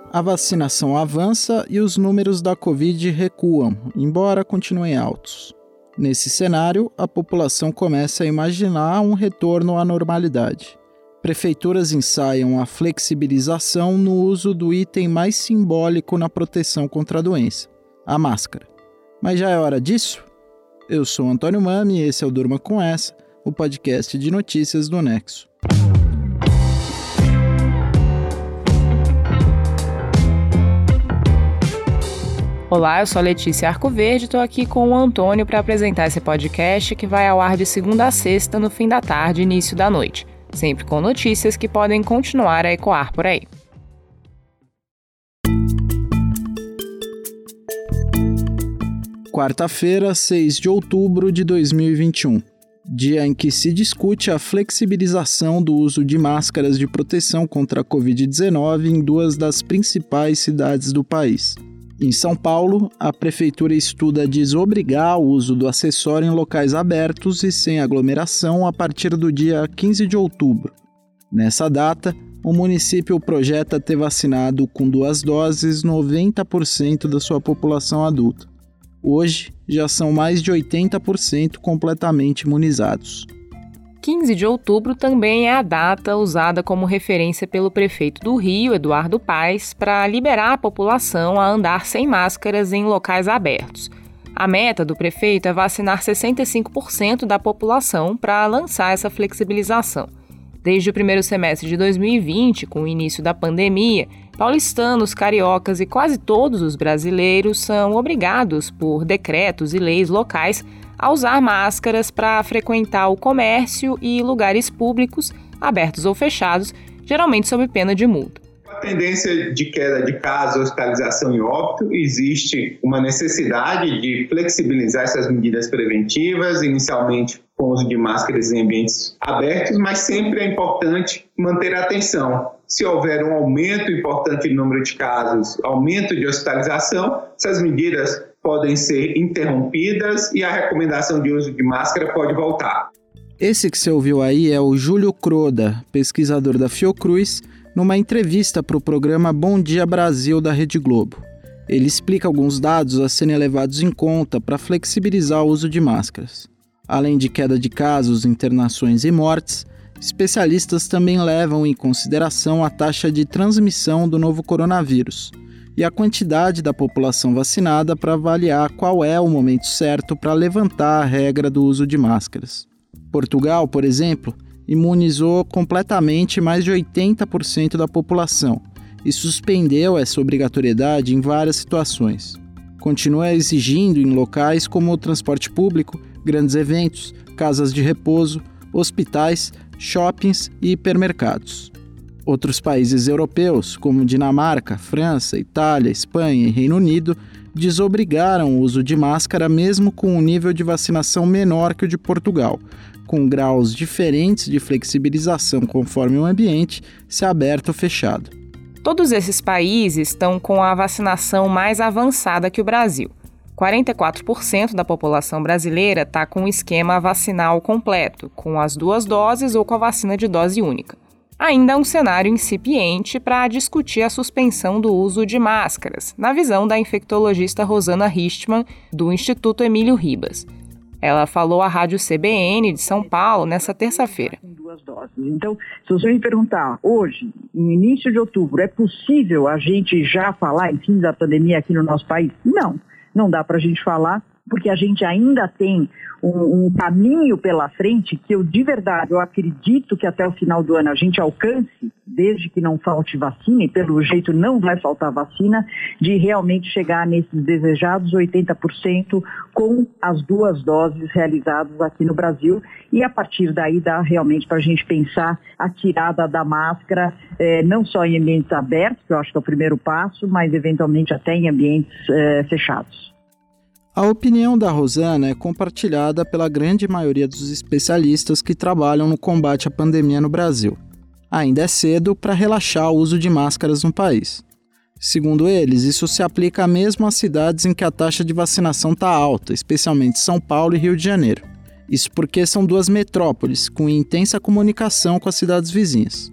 A vacinação avança e os números da Covid recuam, embora continuem altos. Nesse cenário, a população começa a imaginar um retorno à normalidade. Prefeituras ensaiam a flexibilização no uso do item mais simbólico na proteção contra a doença, a máscara. Mas já é hora disso? Eu sou Antônio Mami e esse é o Durma Com Essa, o podcast de notícias do Nexo. Olá, eu sou a Letícia Arcoverde e estou aqui com o Antônio para apresentar esse podcast que vai ao ar de segunda a sexta, no fim da tarde e início da noite, sempre com notícias que podem continuar a ecoar por aí. Quarta-feira, 6 de outubro de 2021, dia em que se discute a flexibilização do uso de máscaras de proteção contra a Covid-19 em duas das principais cidades do país. Em São Paulo, a prefeitura estuda desobrigar o uso do acessório em locais abertos e sem aglomeração a partir do dia 15 de outubro. Nessa data, o município projeta ter vacinado com 2 doses 90% da sua população adulta. Hoje, já são mais de 80% completamente imunizados. 15 de outubro também é a data usada como referência pelo prefeito do Rio, Eduardo Paes, para liberar a população a andar sem máscaras em locais abertos. A meta do prefeito é vacinar 65% da população para lançar essa flexibilização. Desde o primeiro semestre de 2020, com o início da pandemia, paulistanos, cariocas e quase todos os brasileiros são obrigados por decretos e leis locais a usar máscaras para frequentar o comércio e lugares públicos, abertos ou fechados, geralmente sob pena de multa. A tendência de queda de casos, hospitalização e óbito, existe uma necessidade de flexibilizar essas medidas preventivas, inicialmente com o uso de máscaras em ambientes abertos, mas sempre é importante manter a atenção. Se houver um aumento importante no número de casos, aumento de hospitalização, essas medidas podem ser interrompidas e a recomendação de uso de máscara pode voltar. Esse que você ouviu aí é o Júlio Croda, pesquisador da Fiocruz, numa entrevista para o programa Bom Dia Brasil da Rede Globo. Ele explica alguns dados a serem levados em conta para flexibilizar o uso de máscaras. Além de queda de casos, internações e mortes, especialistas também levam em consideração a taxa de transmissão do novo coronavírus e a quantidade da população vacinada para avaliar qual é o momento certo para levantar a regra do uso de máscaras. Portugal, por exemplo, imunizou completamente mais de 80% da população e suspendeu essa obrigatoriedade em várias situações. Continua exigindo em locais como o transporte público, grandes eventos, casas de repouso, hospitais, shoppings e hipermercados. Outros países europeus, como Dinamarca, França, Itália, Espanha e Reino Unido, desobrigaram o uso de máscara mesmo com um nível de vacinação menor que o de Portugal, com graus diferentes de flexibilização conforme o ambiente, se aberto ou fechado. Todos esses países estão com a vacinação mais avançada que o Brasil. 44% da população brasileira está com o esquema vacinal completo, com as 2 doses ou com a vacina de dose única. Ainda é um cenário incipiente para discutir a suspensão do uso de máscaras, na visão da infectologista Rosana Richtmann, do Instituto Emílio Ribas. Ela falou à Rádio CBN de São Paulo nessa terça-feira. 2 doses. Então, se você me perguntar, hoje, no início de outubro, é possível a gente já falar em fim da pandemia aqui no nosso país? Não dá para a gente falar, porque a gente ainda tem um caminho pela frente que de verdade, eu acredito que até o final do ano a gente alcance, desde que não falte vacina, e pelo jeito não vai faltar vacina, de realmente chegar nesses desejados 80% com as 2 doses realizadas aqui no Brasil, e a partir daí dá realmente para a gente pensar a tirada da máscara, não só em ambientes abertos, que eu acho que é o primeiro passo, mas eventualmente até em ambientes fechados. A opinião da Rosana é compartilhada pela grande maioria dos especialistas que trabalham no combate à pandemia no Brasil. Ainda é cedo para relaxar o uso de máscaras no país. Segundo eles, isso se aplica mesmo às cidades em que a taxa de vacinação está alta, especialmente São Paulo e Rio de Janeiro. Isso porque são 2 metrópoles com intensa comunicação com as cidades vizinhas.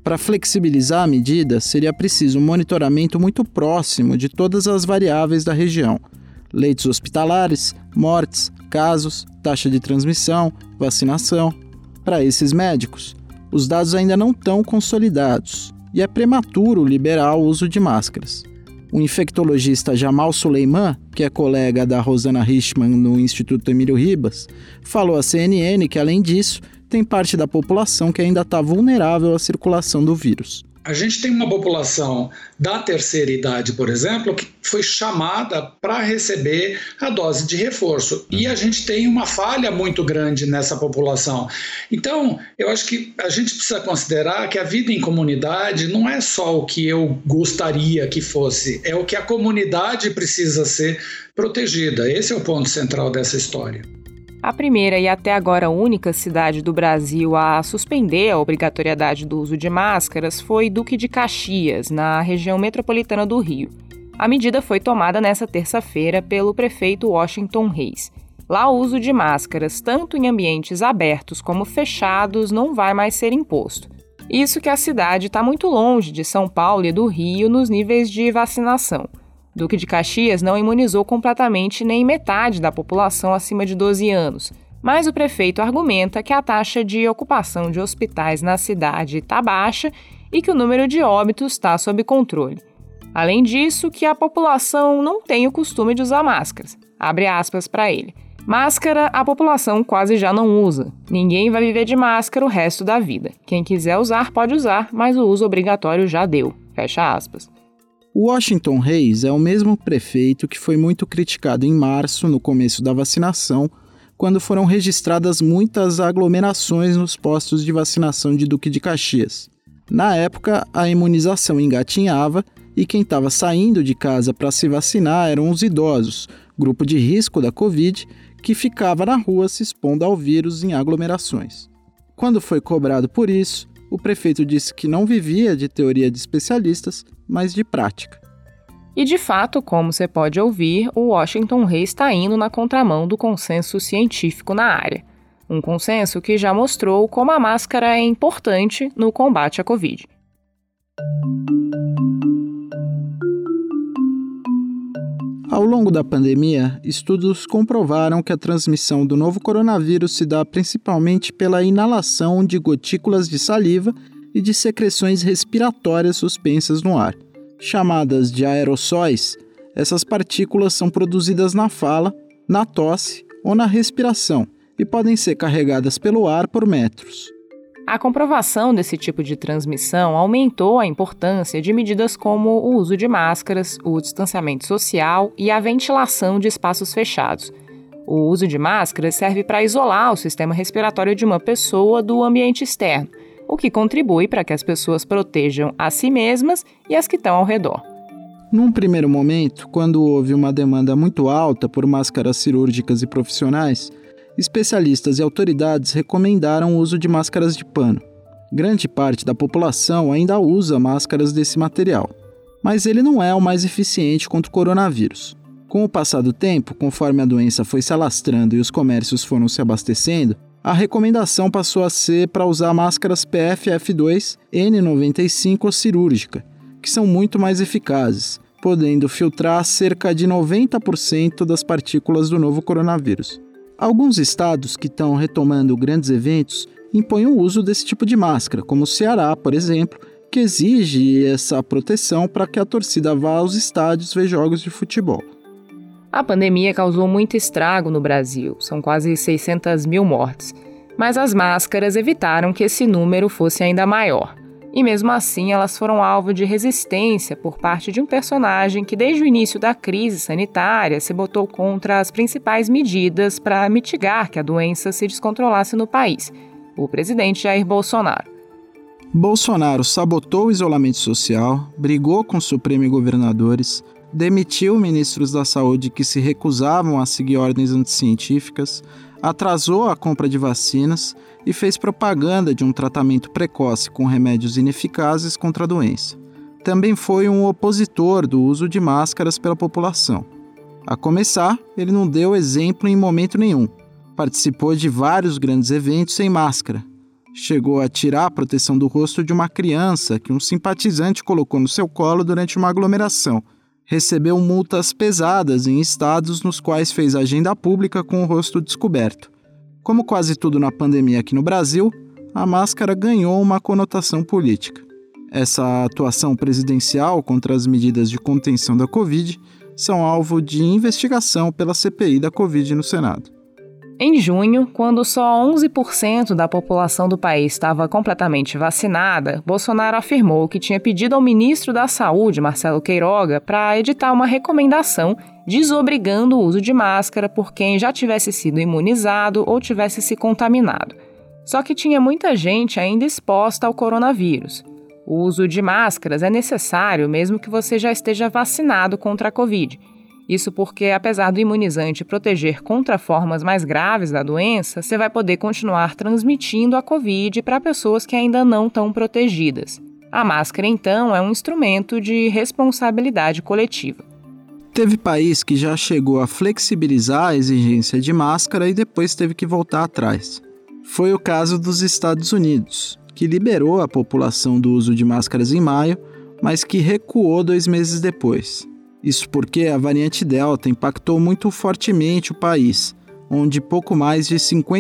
Para flexibilizar a medida, seria preciso um monitoramento muito próximo de todas as variáveis da região: leitos hospitalares, mortes, casos, taxa de transmissão, vacinação. Para esses médicos, os dados ainda não estão consolidados e é prematuro liberar o uso de máscaras. O infectologista Jamal Suleiman, que é colega da Rosana Richman no Instituto Emílio Ribas, falou à CNN que, além disso, tem parte da população que ainda está vulnerável à circulação do vírus. A gente tem uma população da terceira idade, por exemplo, que foi chamada para receber a dose de reforço. E a gente tem uma falha muito grande nessa população. Então, eu acho que a gente precisa considerar que a vida em comunidade não é só o que eu gostaria que fosse, é o que a comunidade precisa ser protegida. Esse é o ponto central dessa história. A primeira e até agora única cidade do Brasil a suspender a obrigatoriedade do uso de máscaras foi Duque de Caxias, na região metropolitana do Rio. A medida foi tomada nesta terça-feira pelo prefeito Washington Reis. Lá, o uso de máscaras, tanto em ambientes abertos como fechados, não vai mais ser imposto. Isso que a cidade está muito longe de São Paulo e do Rio nos níveis de vacinação. Duque de Caxias não imunizou completamente nem metade da população acima de 12 anos, mas o prefeito argumenta que a taxa de ocupação de hospitais na cidade está baixa e que o número de óbitos está sob controle. Além disso, que a população não tem o costume de usar máscaras. Abre aspas para ele. Máscara a população quase já não usa. Ninguém vai viver de máscara o resto da vida. Quem quiser usar pode usar, mas o uso obrigatório já deu. Fecha aspas. O Washington Reis é o mesmo prefeito que foi muito criticado em março, no começo da vacinação, quando foram registradas muitas aglomerações nos postos de vacinação de Duque de Caxias. Na época, a imunização engatinhava e quem estava saindo de casa para se vacinar eram os idosos, grupo de risco da Covid, que ficava na rua se expondo ao vírus em aglomerações. Quando foi cobrado por isso, o prefeito disse que não vivia de teoria de especialistas, mas de prática. E de fato, como você pode ouvir, o Washington Reis está indo na contramão do consenso científico na área. Um consenso que já mostrou como a máscara é importante no combate à Covid. Ao longo da pandemia, estudos comprovaram que a transmissão do novo coronavírus se dá principalmente pela inalação de gotículas de saliva e de secreções respiratórias suspensas no ar. Chamadas de aerossóis, essas partículas são produzidas na fala, na tosse ou na respiração e podem ser carregadas pelo ar por metros. A comprovação desse tipo de transmissão aumentou a importância de medidas como o uso de máscaras, o distanciamento social e a ventilação de espaços fechados. O uso de máscaras serve para isolar o sistema respiratório de uma pessoa do ambiente externo, o que contribui para que as pessoas protejam a si mesmas e as que estão ao redor. Num primeiro momento, quando houve uma demanda muito alta por máscaras cirúrgicas e profissionais, especialistas e autoridades recomendaram o uso de máscaras de pano. Grande parte da população ainda usa máscaras desse material, mas ele não é o mais eficiente contra o coronavírus. Com o passar do tempo, conforme a doença foi se alastrando e os comércios foram se abastecendo, a recomendação passou a ser para usar máscaras PFF2, N95 ou cirúrgica, que são muito mais eficazes, podendo filtrar cerca de 90% das partículas do novo coronavírus. Alguns estados que estão retomando grandes eventos impõem o uso desse tipo de máscara, como o Ceará, por exemplo, que exige essa proteção para que a torcida vá aos estádios ver jogos de futebol. A pandemia causou muito estrago no Brasil, são quase 600 mil mortes, mas as máscaras evitaram que esse número fosse ainda maior. E mesmo assim, elas foram alvo de resistência por parte de um personagem que, desde o início da crise sanitária, se botou contra as principais medidas para mitigar que a doença se descontrolasse no país: o presidente Jair Bolsonaro. Bolsonaro sabotou o isolamento social, brigou com o Supremo e governadores, demitiu ministros da saúde que se recusavam a seguir ordens anticientíficas, atrasou a compra de vacinas e fez propaganda de um tratamento precoce com remédios ineficazes contra a doença. Também foi um opositor do uso de máscaras pela população. A começar, ele não deu exemplo em momento nenhum. Participou de vários grandes eventos sem máscara. Chegou a tirar a proteção do rosto de uma criança que um simpatizante colocou no seu colo durante uma aglomeração. Recebeu multas pesadas em estados nos quais fez agenda pública com o rosto descoberto. Como quase tudo na pandemia aqui no Brasil, a máscara ganhou uma conotação política. Essa atuação presidencial contra as medidas de contenção da Covid são alvo de investigação pela CPI da Covid no Senado. Em junho, quando só 11% da população do país estava completamente vacinada, Bolsonaro afirmou que tinha pedido ao ministro da Saúde, Marcelo Queiroga, para editar uma recomendação desobrigando o uso de máscara por quem já tivesse sido imunizado ou tivesse se contaminado. Só que tinha muita gente ainda exposta ao coronavírus. O uso de máscaras é necessário mesmo que você já esteja vacinado contra a Covid. Isso porque, apesar do imunizante proteger contra formas mais graves da doença, você vai poder continuar transmitindo a Covid para pessoas que ainda não estão protegidas. A máscara, então, é um instrumento de responsabilidade coletiva. Teve país que já chegou a flexibilizar a exigência de máscara e depois teve que voltar atrás. Foi o caso dos Estados Unidos, que liberou a população do uso de máscaras em maio, mas que recuou 2 meses depois. Isso porque a variante Delta impactou muito fortemente o país, onde pouco mais de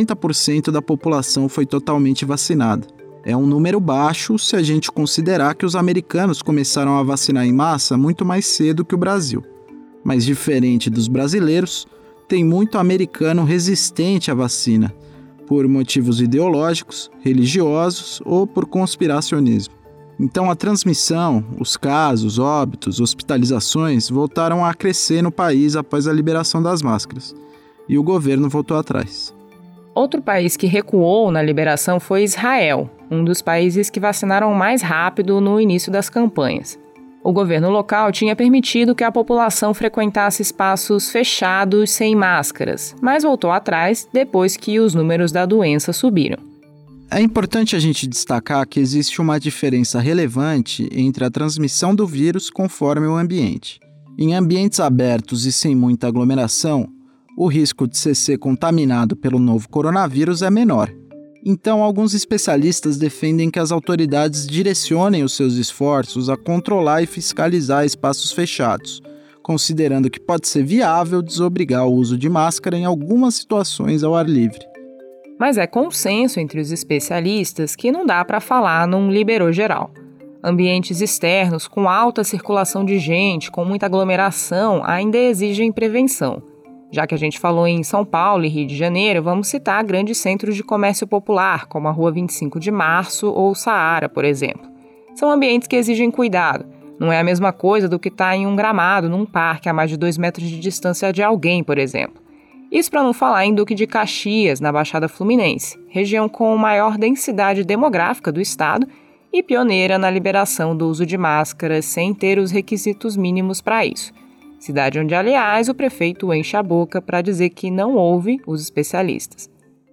50% da população foi totalmente vacinada. É um número baixo se a gente considerar que os americanos começaram a vacinar em massa muito mais cedo que o Brasil. Mas diferente dos brasileiros, tem muito americano resistente à vacina, por motivos ideológicos, religiosos ou por conspiracionismo. Então a transmissão, os casos, óbitos, hospitalizações voltaram a crescer no país após a liberação das máscaras. E o governo voltou atrás. Outro país que recuou na liberação foi Israel, um dos países que vacinaram mais rápido no início das campanhas. O governo local tinha permitido que a população frequentasse espaços fechados sem máscaras, mas voltou atrás depois que os números da doença subiram. É importante a gente destacar que existe uma diferença relevante entre a transmissão do vírus conforme o ambiente. Em ambientes abertos e sem muita aglomeração, o risco de ser contaminado pelo novo coronavírus é menor. Então, alguns especialistas defendem que as autoridades direcionem os seus esforços a controlar e fiscalizar espaços fechados, considerando que pode ser viável desobrigar o uso de máscara em algumas situações ao ar livre. Mas é consenso entre os especialistas que não dá para falar num liberou geral. Ambientes externos com alta circulação de gente, com muita aglomeração, ainda exigem prevenção. Já que a gente falou em São Paulo e Rio de Janeiro, vamos citar grandes centros de comércio popular, como a Rua 25 de Março ou Saara, por exemplo. São ambientes que exigem cuidado. Não é a mesma coisa do que estar em um gramado, num parque a mais de 2 metros de distância de alguém, por exemplo. Isso para não falar em Duque de Caxias, na Baixada Fluminense, região com maior densidade demográfica do estado e pioneira na liberação do uso de máscaras sem ter os requisitos mínimos para isso. Cidade onde, aliás, o prefeito enche a boca para dizer que não ouve os especialistas.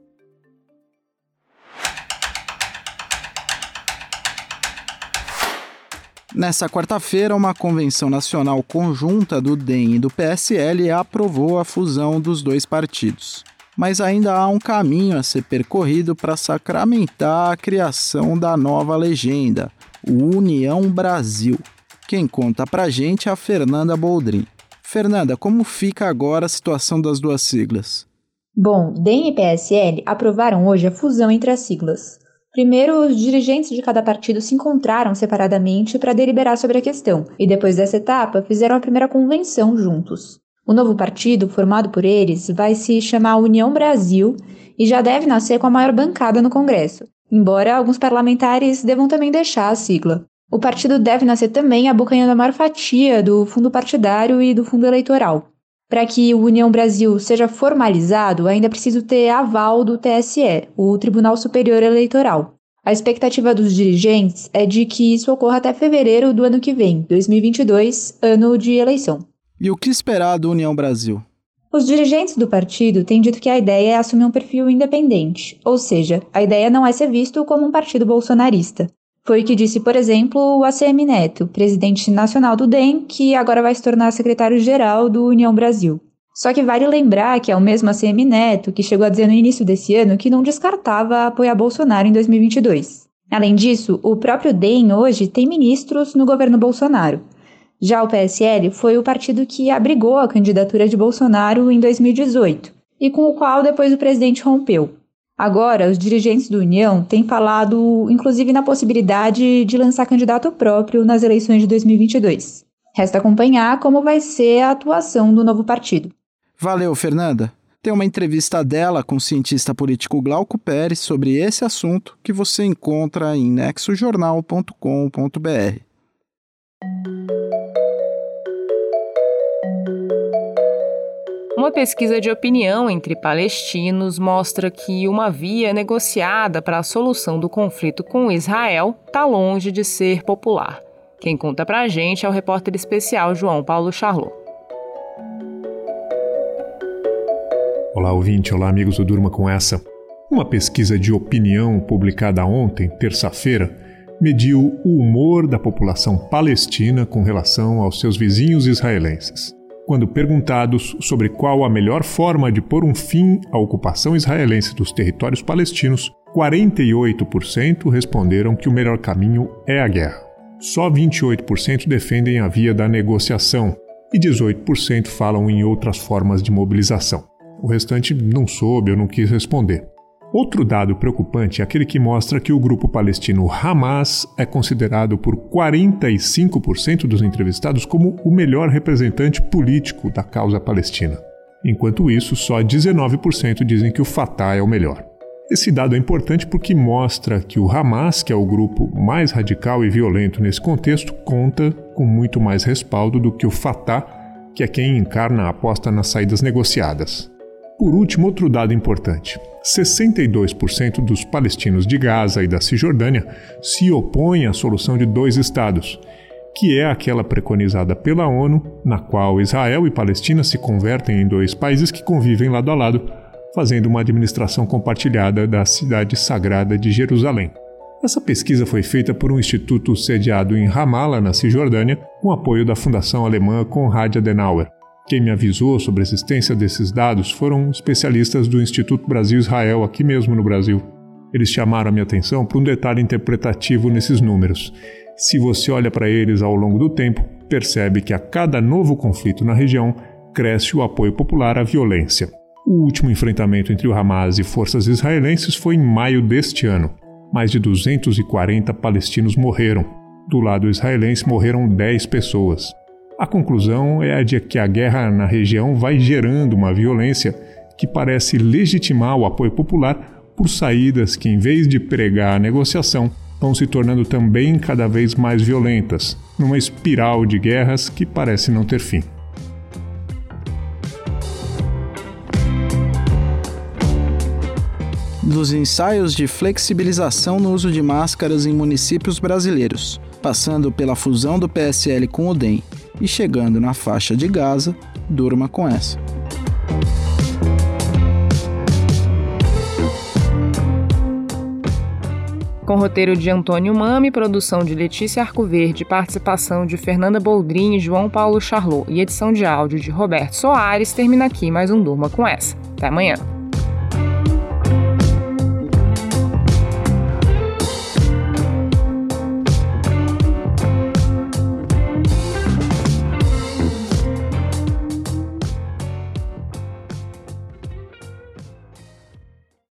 Nessa quarta-feira, uma convenção nacional conjunta do DEM e do PSL aprovou a fusão dos dois partidos. Mas ainda há um caminho a ser percorrido para sacramentar a criação da nova legenda, o União Brasil. Quem conta pra gente é a Fernanda Boldrin. Fernanda, como fica agora a situação das duas siglas? Bom, DEM e PSL aprovaram hoje a fusão entre as siglas. Primeiro, os dirigentes de cada partido se encontraram separadamente para deliberar sobre a questão, e depois dessa etapa fizeram a primeira convenção juntos. O novo partido, formado por eles, vai se chamar União Brasil e já deve nascer com a maior bancada no Congresso, embora alguns parlamentares devam também deixar a sigla. O partido deve nascer também abocanhando a maior fatia do fundo partidário e do fundo eleitoral. Para que o União Brasil seja formalizado, ainda é preciso ter aval do TSE, o Tribunal Superior Eleitoral. A expectativa dos dirigentes é de que isso ocorra até fevereiro do ano que vem, 2022, ano de eleição. E o que esperar do União Brasil? Os dirigentes do partido têm dito que a ideia é assumir um perfil independente, ou seja, a ideia não é ser visto como um partido bolsonarista. Foi o que disse, por exemplo, o ACM Neto, presidente nacional do DEM, que agora vai se tornar secretário-geral do União Brasil. Só que vale lembrar que é o mesmo ACM Neto que chegou a dizer no início desse ano que não descartava apoiar Bolsonaro em 2022. Além disso, o próprio DEM hoje tem ministros no governo Bolsonaro. Já o PSL foi o partido que abrigou a candidatura de Bolsonaro em 2018 e com o qual depois o presidente rompeu. Agora, os dirigentes do União têm falado, inclusive, na possibilidade de lançar candidato próprio nas eleições de 2022. Resta acompanhar como vai ser a atuação do novo partido. Valeu, Fernanda. Tem uma entrevista dela com o cientista político Glauco Pérez sobre esse assunto que você encontra em nexojornal.com.br. Uma pesquisa de opinião entre palestinos mostra que uma via negociada para a solução do conflito com Israel está longe de ser popular. Quem conta pra gente é o repórter especial João Paulo Charlot. Olá, ouvinte. Olá, amigos do Durma Com Essa. Uma pesquisa de opinião publicada ontem, terça-feira, mediu o humor da população palestina com relação aos seus vizinhos israelenses. Quando perguntados sobre qual a melhor forma de pôr um fim à ocupação israelense dos territórios palestinos, 48% responderam que o melhor caminho é a guerra. Só 28% defendem a via da negociação e 18% falam em outras formas de mobilização. O restante não soube ou não quis responder. Outro dado preocupante é aquele que mostra que o grupo palestino Hamas é considerado por 45% dos entrevistados como o melhor representante político da causa palestina. Enquanto isso, só 19% dizem que o Fatah é o melhor. Esse dado é importante porque mostra que o Hamas, que é o grupo mais radical e violento nesse contexto, conta com muito mais respaldo do que o Fatah, que é quem encarna a aposta nas saídas negociadas. Por último, outro dado importante. 62% dos palestinos de Gaza e da Cisjordânia se opõem à solução de 2 estados, que é aquela preconizada pela ONU, na qual Israel e Palestina se convertem em 2 países que convivem lado a lado, fazendo uma administração compartilhada da cidade sagrada de Jerusalém. Essa pesquisa foi feita por um instituto sediado em Ramallah, na Cisjordânia, com apoio da fundação alemã Konrad Adenauer. Quem me avisou sobre a existência desses dados foram especialistas do Instituto Brasil-Israel, aqui mesmo no Brasil. Eles chamaram a minha atenção para um detalhe interpretativo nesses números. Se você olha para eles ao longo do tempo, percebe que a cada novo conflito na região, cresce o apoio popular à violência. O último enfrentamento entre o Hamas e forças israelenses foi em maio deste ano. Mais de 240 palestinos morreram. Do lado israelense morreram 10 pessoas. A conclusão é a de que a guerra na região vai gerando uma violência que parece legitimar o apoio popular por saídas que, em vez de pregar a negociação, vão se tornando também cada vez mais violentas, numa espiral de guerras que parece não ter fim. Dos ensaios de flexibilização no uso de máscaras em municípios brasileiros, passando pela fusão do PSL com o DEM e chegando na faixa de Gaza, durma com essa. Com roteiro de Antônio Mami, produção de Letícia Arcoverde, participação de Fernanda Boldrin e João Paulo Charlot e edição de áudio de Roberto Soares, termina aqui mais um Durma com Essa. Até amanhã.